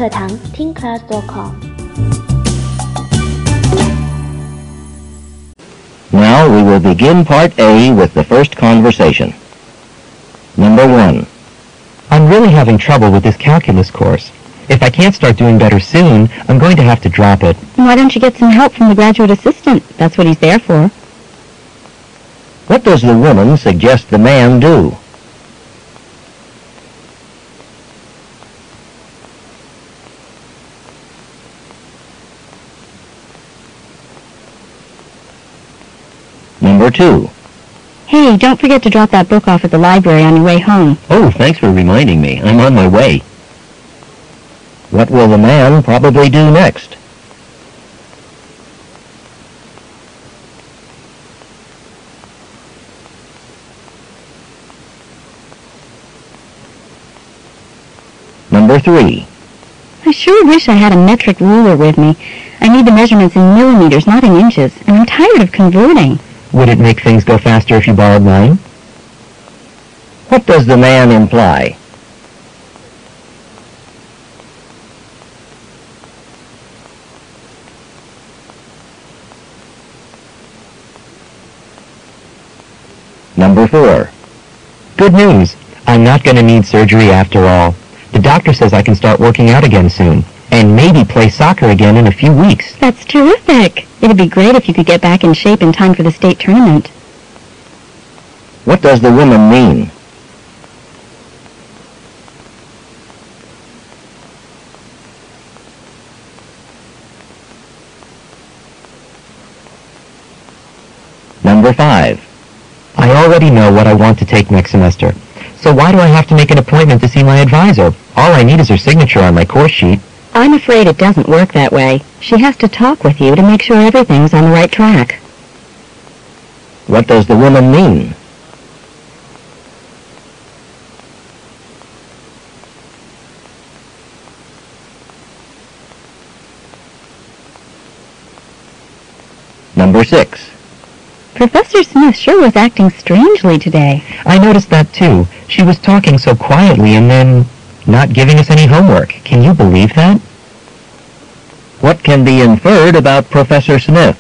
课堂听 class.com。 Now we will begin Part A with the first conversation. Number 1. I'm really having trouble with this calculus course. If I can't start doing better soon, I'm going to have to drop it. Why don't you get some help from the graduate assistant? That's what he's there for. What does the woman suggest the man do? Number 2. Hey, don't forget to drop that book off at the library on your way home. Oh, thanks for reminding me. I'm on my way. What will the man probably do next? Number 3. I sure wish I had a metric ruler with me. I need the measurements in millimeters, not in inches, and I'm tired of converting. Would it make things go faster if you borrowed mine? What does the man imply? Number 4. Good news. I'm not going to need surgery after all. The doctor says I can start working out again soon, and maybe play soccer again in a few weeks. That's terrific. It'd be great if you could get back in shape in time for the state tournament. What does the woman mean? Number 5. I already know what I want to take next semester. So why do I have to make an appointment to see my advisor? All I need is her signature on my course sheet. I'm afraid it doesn't work that way. She has to talk with you to make sure everything's on the right track. What does the woman mean? Number 6. Professor Smith sure was acting strangely today. I noticed that too. She was talking so quietly and then not giving us any homework. Can you believe that? What can be inferred about Professor Smith?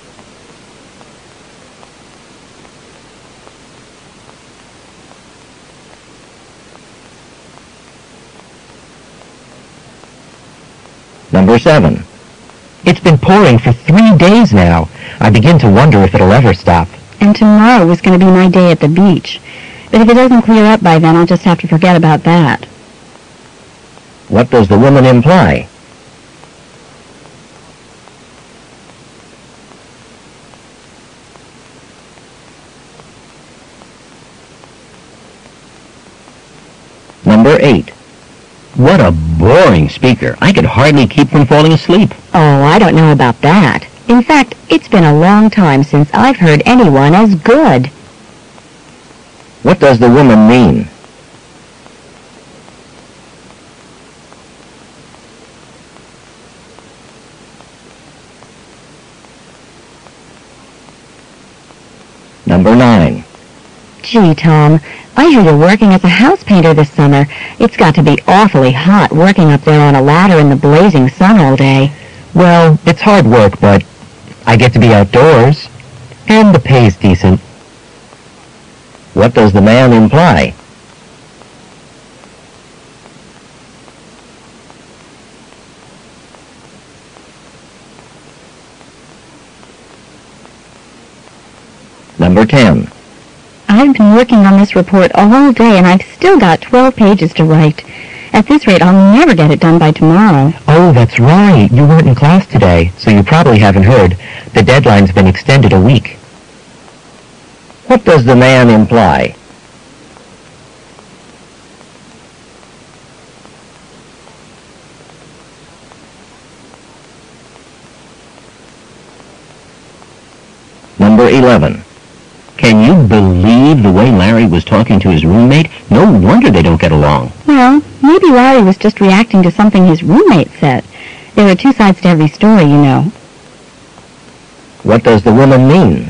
Number 7. It's been pouring for 3 days now. I begin to wonder if it'll ever stop. And tomorrow is going to be my day at the beach. But if it doesn't clear up by then, I'll just have to forget about that. What does the woman imply? Number 8. What a boring speaker. I could hardly keep from falling asleep. Oh, I don't know about that. In fact, it's been a long time since I've heard anyone as good. What does the woman mean? Number 9. Gee, Tom, I hear you're working as a house painter this summer. It's got to be awfully hot working up there on a ladder in the blazing sun all day. Well, it's hard work, but I get to be outdoors, and the pay's decent. What does the man imply? Number 10. I've been working on this report all day, and I've still got 12 pages to write. At this rate, I'll never get it done by tomorrow. Oh, that's right. You weren't in class today, so you probably haven't heard. The deadline's been extended a week. What does the man imply? Number 11. Can you believe the way Larry was talking to his roommate? No wonder they don't get along. Well, maybe Larry was just reacting to something his roommate said. There are two sides to every story, you know. What does the woman mean?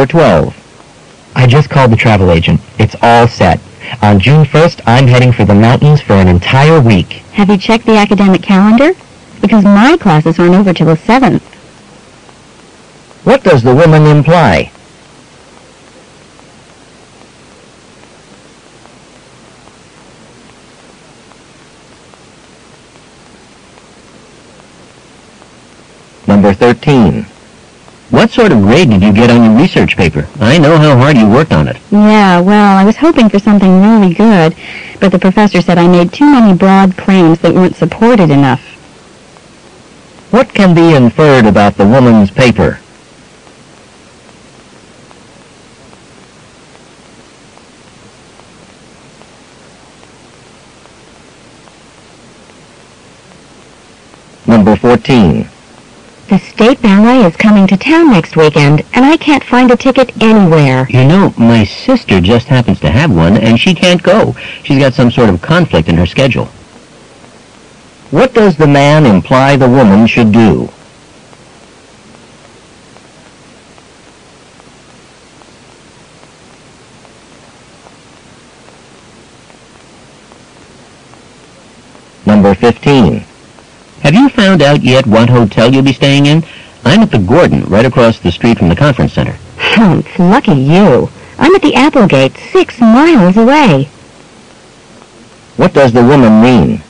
Number 12. I just called the travel agent. It's all set. On June 1st, I'm heading for the mountains for an entire week. Have you checked the academic calendar? Because my classes aren't over till the 7th. What does the woman imply? Number 13. What sort of grade did you get on your research paper? I know how hard you worked on it. Yeah, well, I was hoping for something really good, but the professor said I made too many broad claims that weren't supported enough. What can be inferred about the woman's paper? Number 14. The State Ballet is coming to town next weekend, and I can't find a ticket anywhere. You know, my sister just happens to have one, and she can't go. She's got some sort of conflict in her schedule. What does the man imply the woman should do? Number 15. Have you found out yet what hotel you'll be staying in? I'm at the Gordon, right across the street from the conference center. Humph, lucky you. I'm at the Applegate, 6 miles away. What does the woman mean?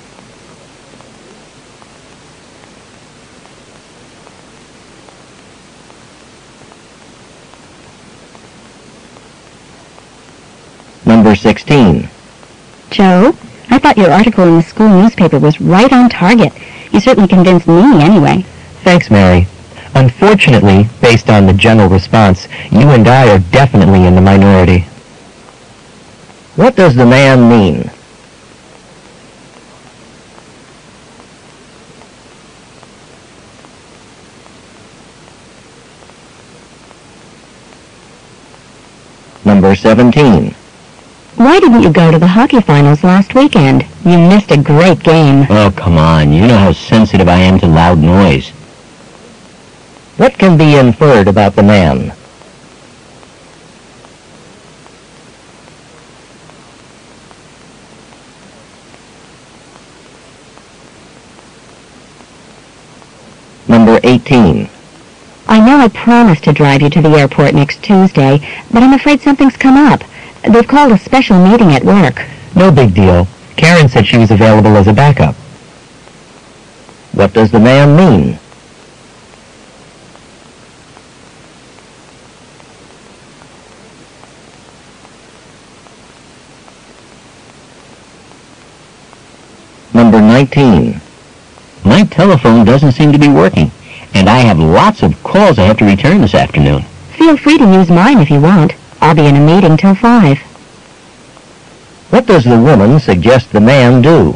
Number 16. Joe, I thought your article in the school newspaper was right on target. You certainly convinced me anyway. Thanks, Mary. Unfortunately, based on the general response, you and I are definitely in the minority. What does the man mean? Number 17. Why didn't you go to the hockey finals last weekend? You missed a great game. Oh, come on. You know how sensitive I am to loud noise. What can be inferred about the man? Number 18. I know I promised to drive you to the airport next Tuesday, but I'm afraid something's come up. They've called a special meeting at work. No big deal. Karen said she was available as a backup. What does the man mean? Number 19. My telephone doesn't seem to be working, and I have lots of calls I have to return this afternoon. Feel free to use mine if you want. I'll be in a meeting till 5. What does the woman suggest the man do?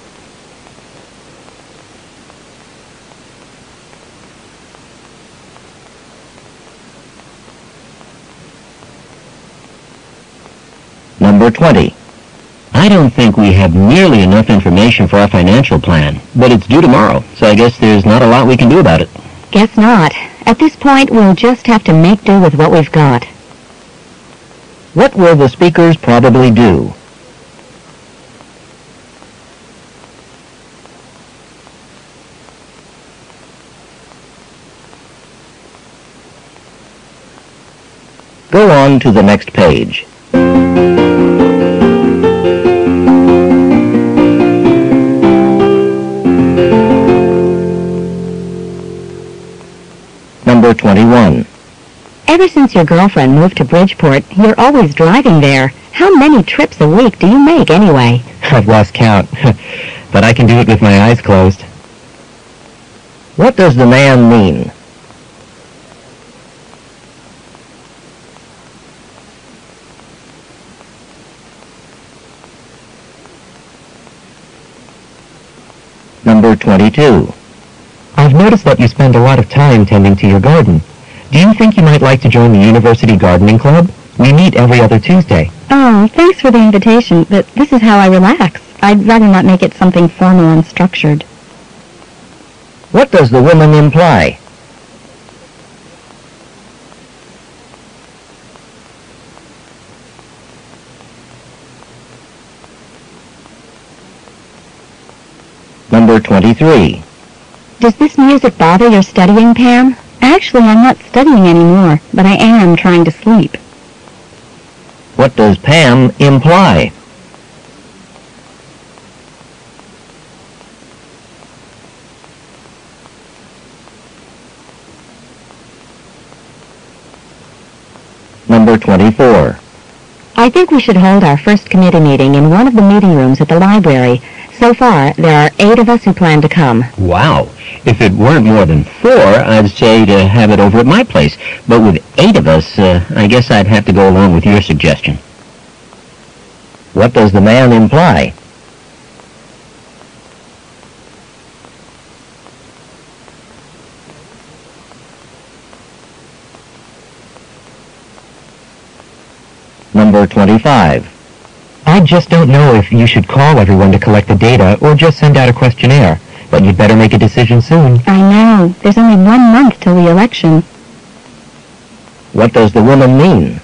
Number 20. I don't think we have nearly enough information for our financial plan, but it's due tomorrow, so I guess there's not a lot we can do about it. Guess not. At this point, we'll just have to make do with what we've got. What will the speakers probably do? Go on to the next page. Number 21. Ever since your girlfriend moved to Bridgeport, you're always driving there. How many trips a week do you make anyway? I've lost count, but I can do it with my eyes closed. What does the man mean? Number 22. I've noticed that you spend a lot of time tending to your garden. Do you think you might like to join the University Gardening Club? We meet every other Tuesday. Oh, thanks for the invitation, but this is how I relax. I'd rather not make it something formal and structured. What does the woman imply? Number 23. Does this music bother your studying, Pam? Actually, I'm not studying anymore, but I am trying to sleep. What does Pam imply? Number 24. I think we should hold our first committee meeting in one of the meeting rooms at the library. So far, there are 8 of us who plan to come. Wow. If it weren't more than 4, I'd say to have it over at my place. But with 8 of us, I guess I'd have to go along with your suggestion. What does the man imply? Number 25. I just don't know if you should call everyone to collect the data or just send out a questionnaire, but you'd better make a decision soon. I know. There's only 1 month till the election. What does the woman mean?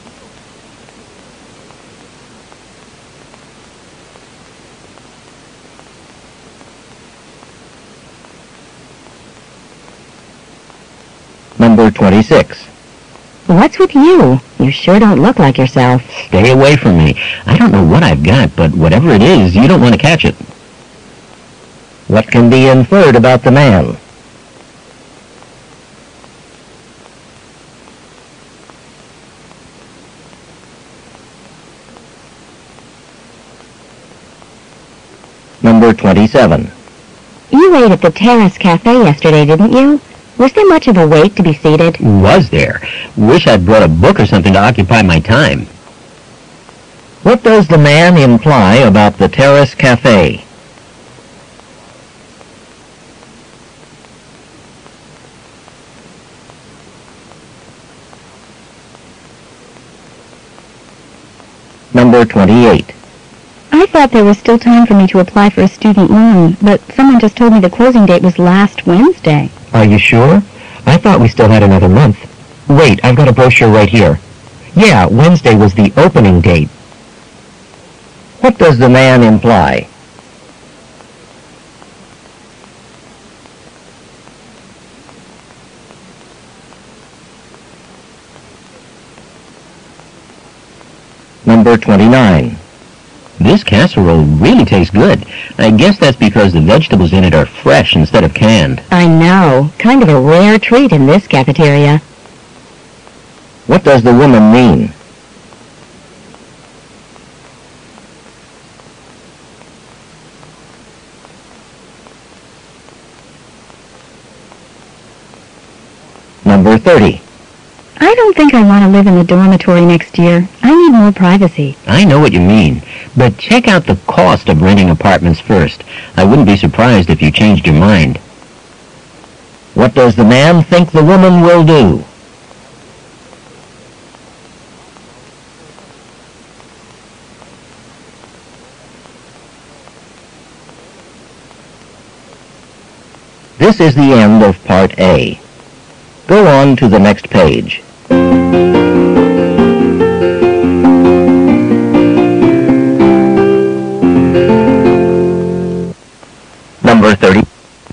Number 26. What's with you? You sure don't look like yourself. Stay away from me. I don't know what I've got, but whatever it is, you don't want to catch it. What can be inferred about the man? Number 27. You ate at the Terrace Cafe yesterday, didn't you? Was there much of a wait to be seated? Was there? Wish I'd brought a book or something to occupy my time. What does the man imply about the Terrace Cafe? Number 28. I thought there was still time for me to apply for a student loan, but someone just told me the closing date was last Wednesday. Are you sure? I thought we still had another month. Wait, I've got a brochure right here. Yeah, Wednesday was the opening date. What does the man imply? Number 29. This casserole really tastes good. I guess that's because the vegetables in it are fresh instead of canned. I know. Kind of a rare treat in this cafeteria. What does the woman mean? Number 30. I don't think I want to live in the dormitory next year. I need more privacy. I know what you mean, but check out the cost of renting apartments first. I wouldn't be surprised if you changed your mind. What does the man think the woman will do? This is the end of Part A. Go on to the next page. Number 30.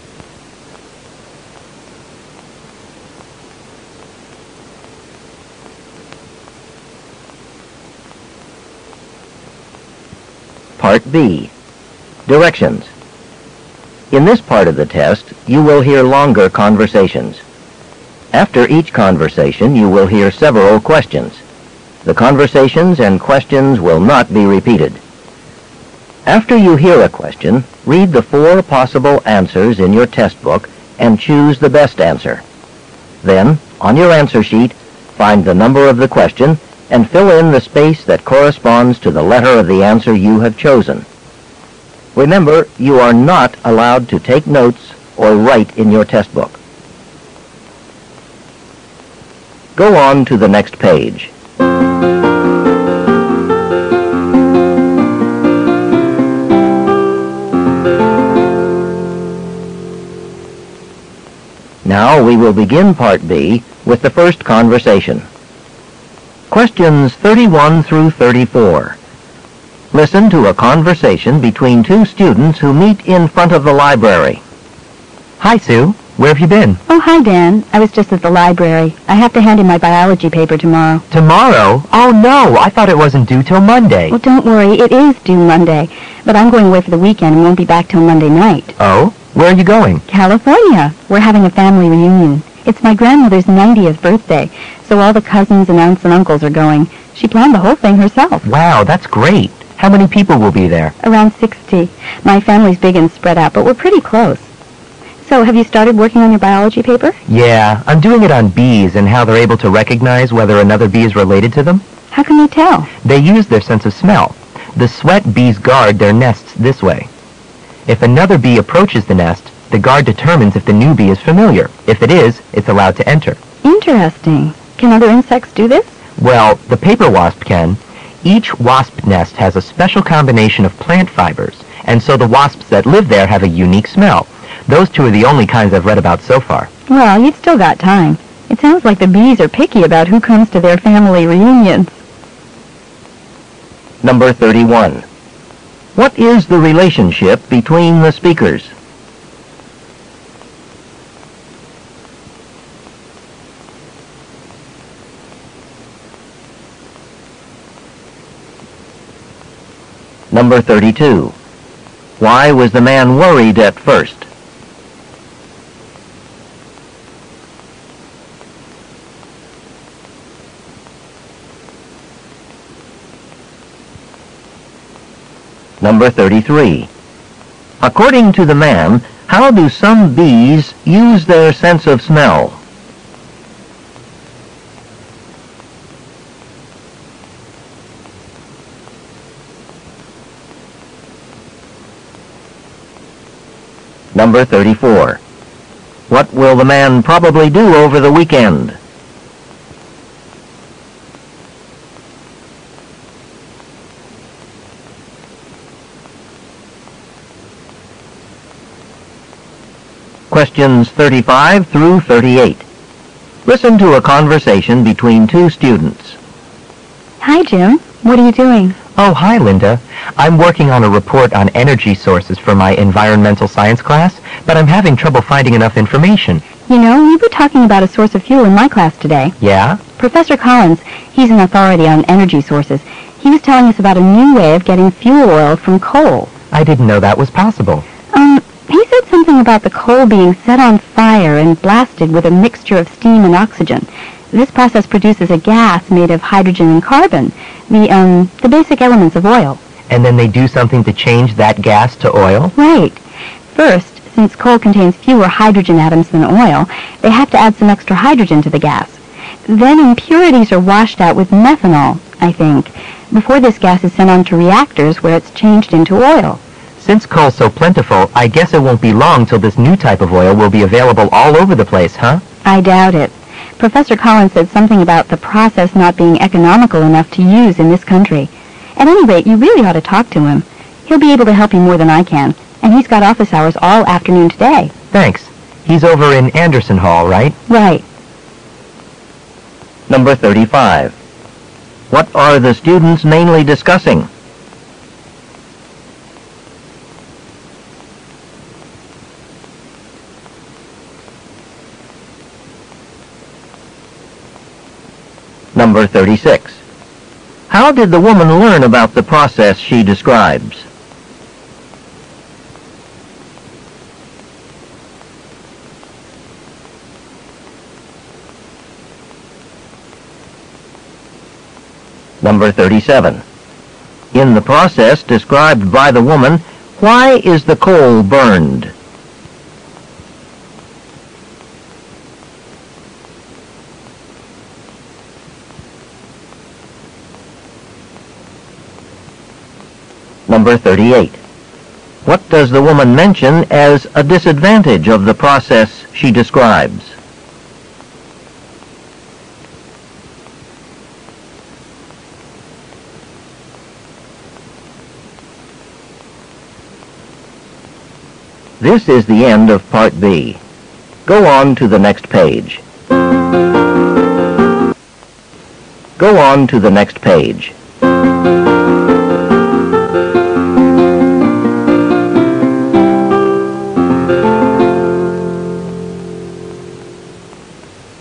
Part B. Directions. In this part of the test, you will hear longer conversations. After each conversation, you will hear several questions. The conversations and questions will not be repeated. After you hear a question, read the 4 possible answers in your test book and choose the best answer. Then, on your answer sheet, find the number of the question and fill in the space that corresponds to the letter of the answer you have chosen. Remember, you are not allowed to take notes or write in your test book. Go on to the next page. Now we will begin Part B with the first conversation. Questions 31 through 34. Listen to a conversation between two students who meet in front of the library. Hi, Sue. Where have you been? Oh, hi, Dan. I was just at the library. I have to hand in my biology paper tomorrow. Tomorrow? Oh, no. I thought it wasn't due till Monday. Well, don't worry. It is due Monday. But I'm going away for the weekend and won't be back till Monday night. Oh? Where are you going? California. We're having a family reunion. It's my grandmother's 90th birthday, so all the cousins and aunts and uncles are going. She planned the whole thing herself. Wow, that's great. How many people will be there? Around 60. My family's big and spread out, but we're pretty close. So, have you started working on your biology paper? Yeah, I'm doing it on bees and how they're able to recognize whether another bee is related to them. How can they tell? They use their sense of smell. The sweat bees guard their nests this way. If another bee approaches the nest, the guard determines if the new bee is familiar. If it is, it's allowed to enter. Interesting. Can other insects do this? Well, the paper wasp can. Each wasp nest has a special combination of plant fibers, and so the wasps that live there have a unique smell. Those two are the only kinds I've read about so far. Well, you've still got time. It sounds like the bees are picky about who comes to their family reunions. Number 31. What is the relationship between the speakers? Number 32. Why was the man worried at first? Number 33. According to the man, how do some bees use their sense of smell? Number 34. What will the man probably do over the weekend? Questions 35 through 38. Listen to a conversation between two students. Hi, Jim. What are you doing? Oh, hi, Linda. I'm working on a report on energy sources for my environmental science class, but I'm having trouble finding enough information. You know, we were talking about a source of fuel in my class today. Yeah? Professor Collins, he's an authority on energy sources. He was telling us about a new way of getting fuel oil from coal. I didn't know that was possible. He said something about the coal being set on fire and blasted with a mixture of steam and oxygen. This process produces a gas made of hydrogen and carbon, the basic elements of oil. And then they do something to change that gas to oil? Right. First, since coal contains fewer hydrogen atoms than oil, they have to add some extra hydrogen to the gas. Then impurities are washed out with methanol, I think, before this gas is sent on to reactors where it's changed into oil. Since coal's so plentiful, I guess it won't be long till this new type of oil will be available all over the place, huh? I doubt it. Professor Collins said something about the process not being economical enough to use in this country. At any rate, you really ought to talk to him. He'll be able to help you more than I can, and he's got office hours all afternoon today. Thanks. He's over in Anderson Hall, right? Right. Number 35. What are the students mainly discussing? Number 36. How did the woman learn about the process she describes? Number 37. In the process described by the woman, why is the coal burned? Number 38. What does the woman mention as a disadvantage of the process she describes? This is the end of Part B. Go on to the next page. Go on to the next page.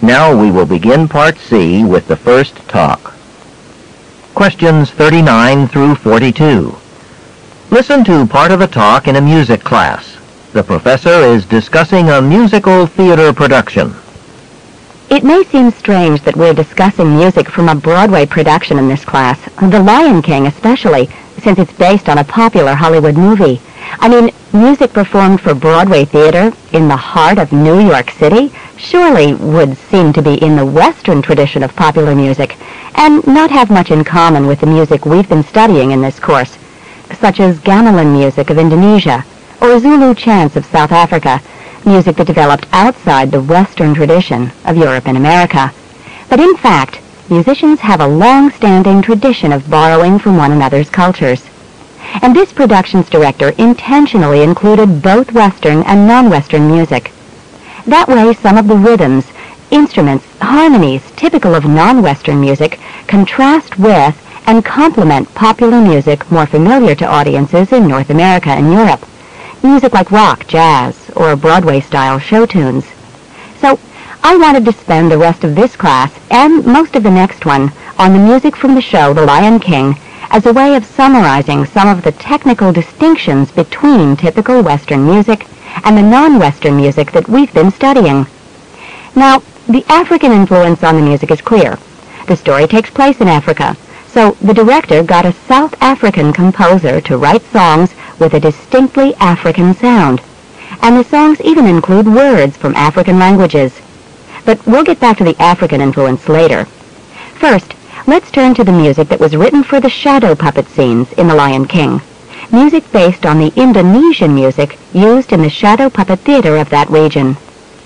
Now we will begin Part C with the first talk. Questions 39 through 42. Listen to part of a talk in a music class. The professor is discussing a musical theater production. It may seem strange that we're discussing music from a Broadway production in this class, The Lion King especially, since it's based on a popular Hollywood movie. I mean, music performed for Broadway theater in the heart of New York City surely would seem to be in the Western tradition of popular music, and not have much in common with the music we've been studying in this course, such as gamelan music of Indonesia, or Zulu chants of South Africa, music that developed outside the Western tradition of Europe and America. But in fact, musicians have a long-standing tradition of borrowing from one another's cultures. And this production's director intentionally included both Western and non-Western music. That way, some of the rhythms, instruments, harmonies typical of non-Western music contrast with and complement popular music more familiar to audiences in North America and Europe. Music like rock, jazz, or Broadway-style show tunes. So, I wanted to spend the rest of this class, and most of the next one, on the music from the show The Lion King, as a way of summarizing some of the technical distinctions between typical Western music and the non-Western music that we've been studying. Now, the African influence on the music is clear. The story takes place in Africa, so the director got a South African composer to write songs with a distinctly African sound. And the songs even include words from African languages. But we'll get back to the African influence later. First, let's turn to the music that was written for the shadow puppet scenes in The Lion King. Music based on the Indonesian music used in the shadow puppet theater of that region.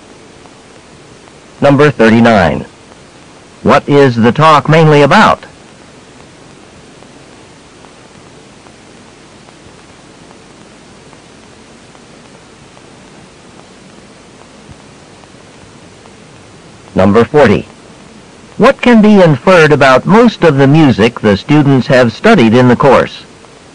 Number 39. What is the talk mainly about? Number 40. What can be inferred about most of the music the students have studied in the course?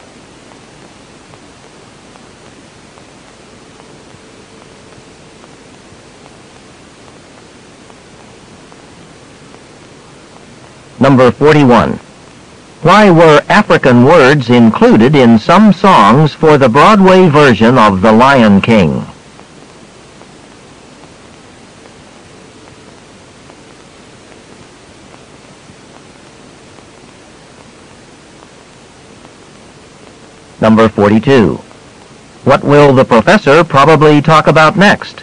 Number 41. Why were African words included in some songs for the Broadway version of The Lion King? Number 42. What will the professor probably talk about next?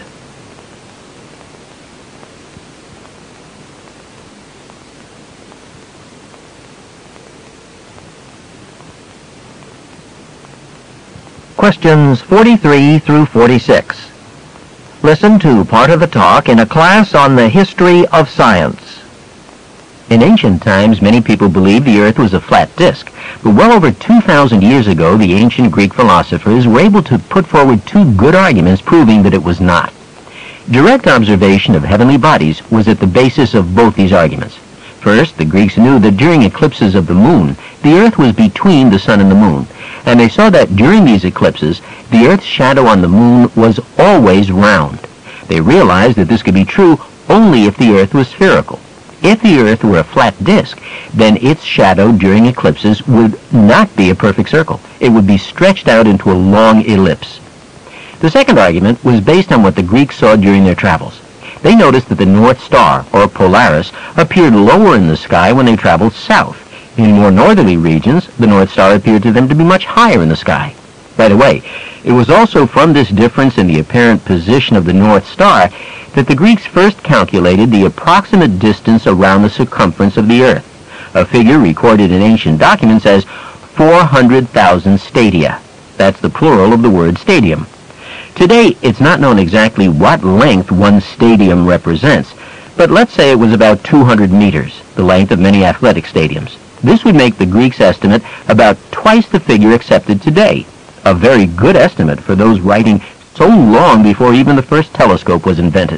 Questions 43 through 46. Listen to part of the talk in a class on the history of science. In ancient times, many people believed the Earth was a flat disk, but well over 2,000 years ago, the ancient Greek philosophers were able to put forward two good arguments proving that it was not. Direct observation of heavenly bodies was at the basis of both these arguments. First, the Greeks knew that during eclipses of the moon, the Earth was between the sun and the moon, and they saw that during these eclipses, the Earth's shadow on the moon was always round. They realized that this could be true only if the Earth was spherical. If the Earth were a flat disk, then its shadow during eclipses would not be a perfect circle. It would be stretched out into a long ellipse. The second argument was based on what the Greeks saw during their travels. They noticed that the North Star, or Polaris, appeared lower in the sky when they traveled south. In more northerly regions, the North Star appeared to them to be much higher in the sky. By the way, it was also from this difference in the apparent position of the North Star that the Greeks first calculated the approximate distance around the circumference of the Earth, a figure recorded in ancient documents as 400,000 stadia. That's the plural of the word stadium. Today, it's not known exactly what length one stadium represents, but let's say it was about 200 meters, the length of many athletic stadiums. This would make the Greeks' estimate about twice the figure accepted today, a very good estimate for those writing so long before even the first telescope was invented.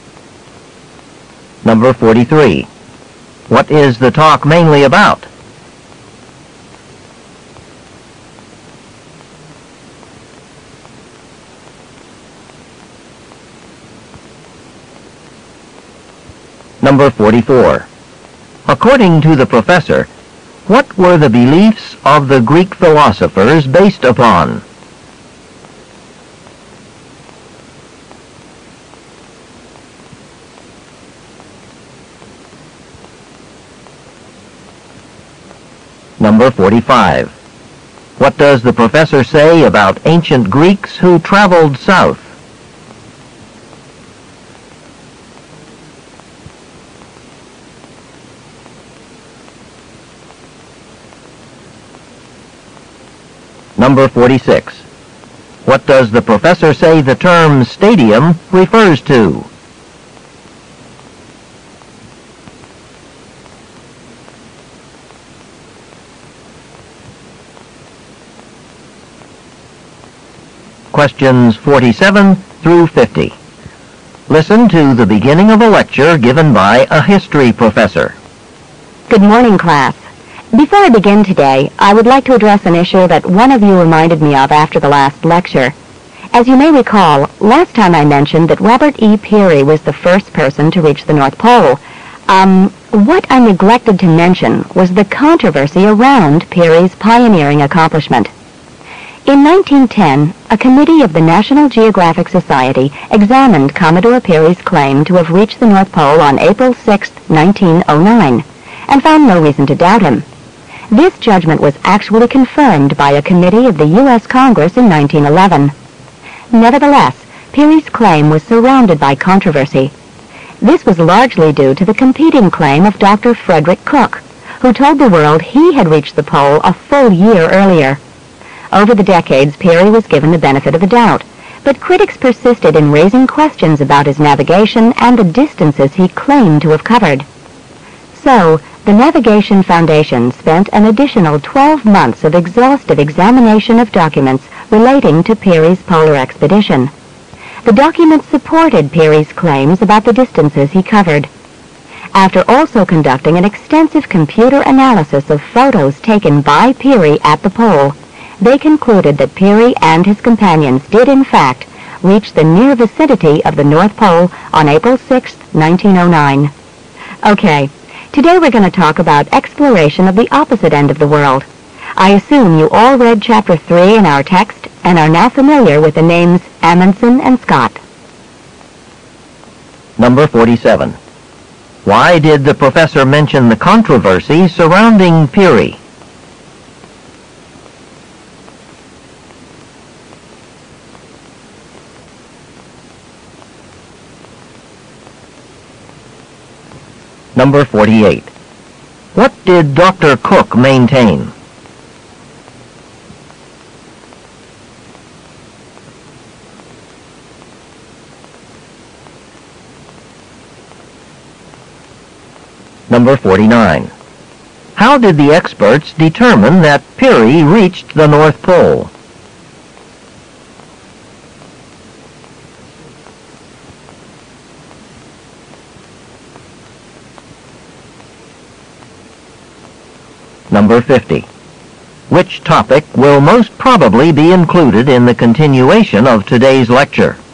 Number 43. What is the talk mainly about? Number 44. According to the professor, what were the beliefs of the Greek philosophers based upon? Number 45. What does the professor say about ancient Greeks who traveled south? Number 46. What does the professor say the term stadium refers to? Questions 47 through 50. Listen to the beginning of a lecture given by a history professor. Good morning, class. Before I begin today, I would like to address an issue that one of you reminded me of after the last lecture. As you may recall, last time I mentioned that Robert E. Peary was the first person to reach the North Pole. What I neglected to mention was the controversy around Peary's pioneering accomplishment. In 1910, a committee of the National Geographic Society examined Commodore Peary's claim to have reached the North Pole on April 6, 1909, and found no reason to doubt him. This judgment was actually confirmed by a committee of the U.S. Congress in 1911. Nevertheless, Peary's claim was surrounded by controversy. This was largely due to the competing claim of Dr. Frederick Cook, who told the world he had reached the pole a full year earlier. Over the decades, Peary was given the benefit of the doubt, but critics persisted in raising questions about his navigation and the distances he claimed to have covered. So, the Navigation Foundation spent an additional 12 months of exhaustive examination of documents relating to Peary's polar expedition. The documents supported Peary's claims about the distances he covered. After also conducting an extensive computer analysis of photos taken by Peary at the pole, they concluded that Peary and his companions did in fact reach the near vicinity of the North Pole on April 6, 1909. Okay. Today we're going to talk about exploration of the opposite end of the world. I assume you all read Chapter 3 in our text and are now familiar with the names Amundsen and Scott. Number 47. Why did the professor mention the controversy surrounding Peary? Number 48. What did Dr. Cook maintain? Number 49. How did the experts determine that Peary reached the North Pole? Number 50. Which topic will most probably be included in the continuation of today's lecture?